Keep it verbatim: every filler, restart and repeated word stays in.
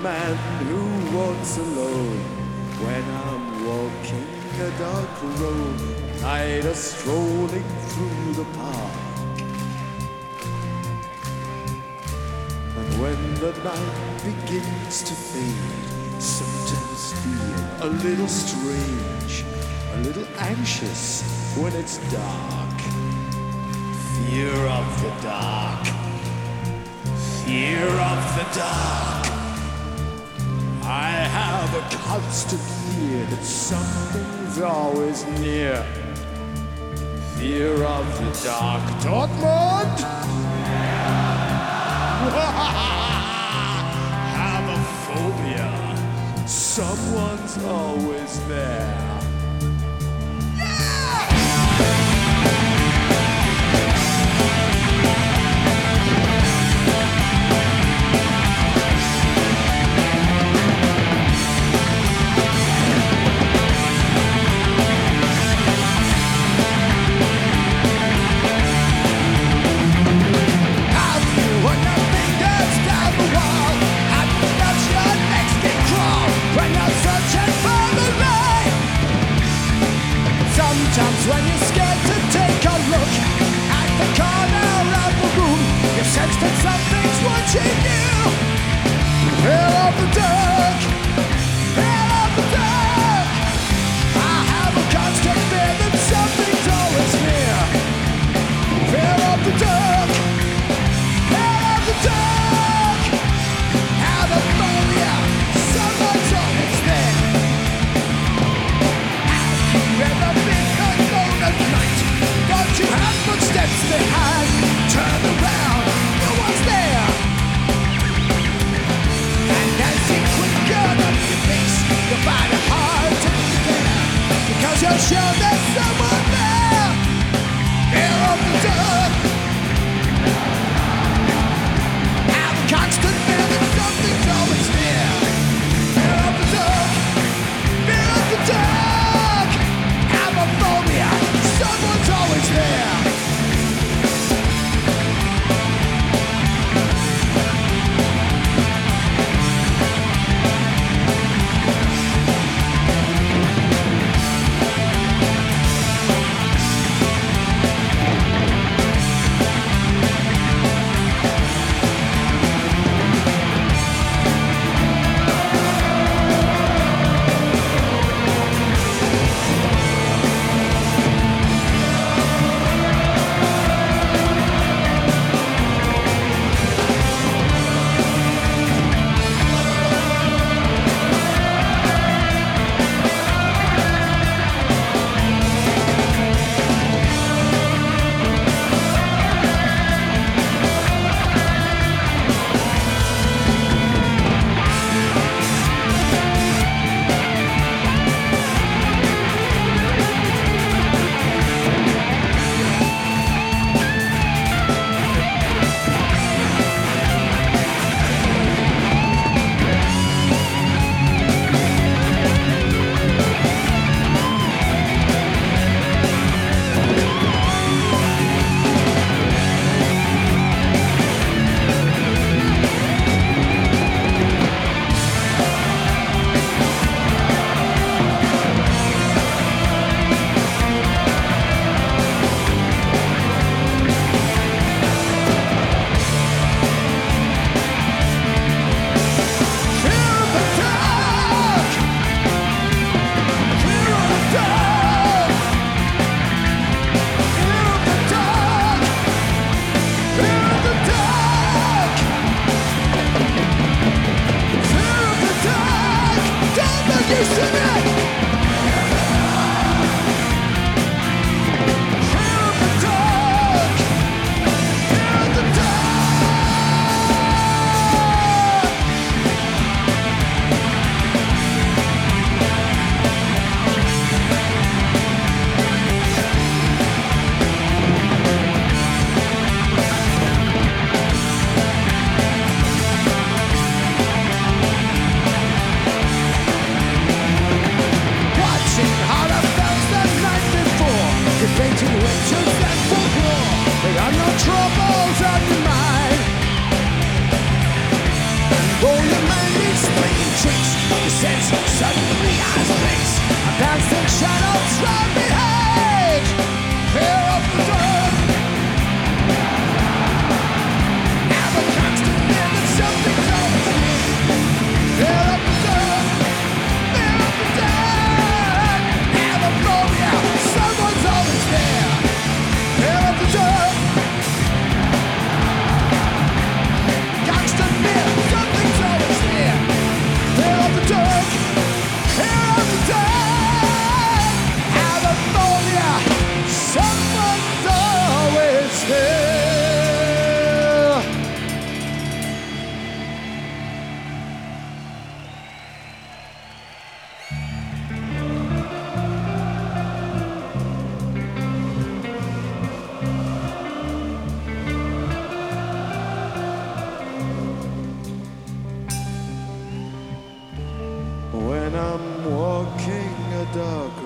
man who walks alone when I'm walking a dark road, night or strolling through the park. And when the night begins to fade, sometimes feel a little strange, a little anxious when it's dark. Fear of the dark. Fear of the dark. I have a constant fear that something's always near. Fear of the dark. Dortmund! Have a phobia. Someone's always there. Sometimes when you're scared to take a look at the corner of the room, you sense that something's watching you. Fear of the dark, fear of the dark. I have a constant fear that something's always near. Fear of the dark, fear of the dark. Have a phobia, someone's always there. Have you ever been at night? Don't you have footsteps behind? Turn around, no one's there. And as you quicken up your face, you find it hard to stare, because you're sure there's someone there. Fear of the dark. Have a constant fear that something's always near. Fear of the dark. Fear of the dark. Have a phobia. Someone's always there. Troubles on your mind. Oh, your mind is fleeting tricks. The sense suddenly eyes fix. A dancing shadows round behind. Fear of the dark. Now the constant fear that something's always here. Fear of the dark. Fear of the dark. Now the phobia, someone's always there. Fear of the dark. Constant fear, something's always here. Fear of the dark. Fear of the dark. Out of phobia, someone's always there. When I'm walking a dark